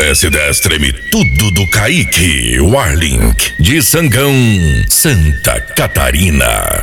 S10 treme tudo do Kaique Warlink, de Sangão, Santa Catarina.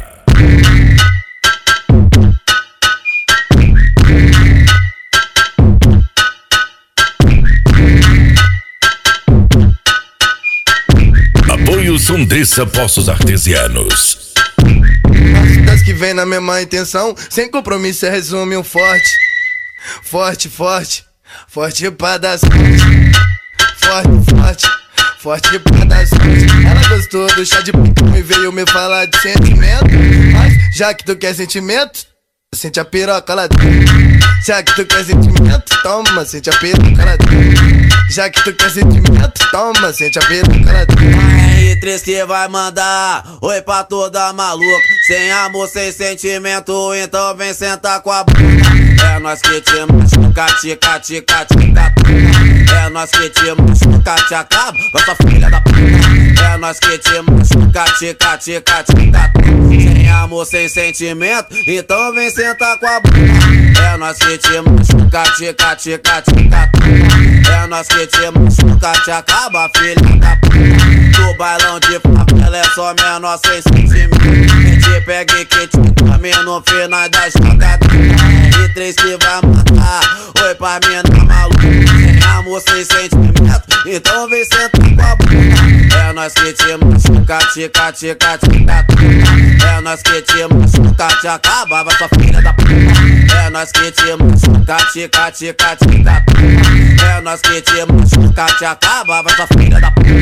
Apoio Sondessa Poços Artesianos. Das que vem na mesma intenção, sem compromisso, resume um forte. Forte, forte, forte pra dar sorte. Forte, forte, forte pra dar sorte. Ela gostou do chá de pica e veio me falar de sentimento. Mas já que tu quer sentimento, sente a piroca lá dentro. Já que tu quer sentimento, toma, sente a piroca lá dentro. Já que tu quer sentimento, toma, sente a piroca lá dentro. R3 que vai mandar oi pra toda maluca. Sem amor, sem sentimento, então vem sentar com a bunda. É nós que te machuca, tica, tica, tica. É nós que te machuca, te acaba, nossa filha da puta. É nós que te machuca, tica, tica, tica. Sem amor, sem sentimento, então vem sentar com a bunda. É nós que te machuca, tica, tica, tica. É nós que te machuca, te acaba, filha da puta. No bailão de favela é só menor sem sentimento. Que te pega e que te come no final da jogada. R3 que vai matar, oi pra mina maluca. Sem amor, sem sentimento, então vem sentar com a bunda. É nós que te machuca, tica, tica, tica. É nós que te machuca, te acaba, vai sua filha da puta. É nós que te machuca, tica, tica, tica. É nós que te machuca, te acaba, vai sua filha da puta.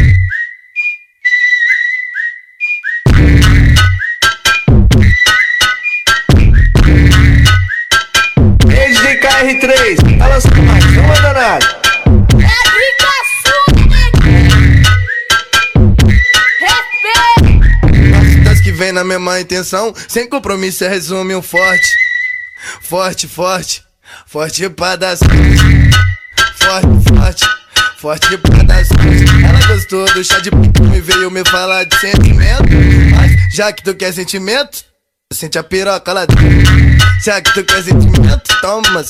R3, ela só mais, não manda nada. É rica respeito. Das que vem na mesma intenção, sem compromisso, resume um forte. Forte, forte, forte pra dar sorte. Forte, forte, forte pra dar sorte. Ela gostou do chá de pica e veio me falar de sentimento. Mas já que tu quer sentimento, sente a piroca lá dentro. Já que tu quer sentimento, toma.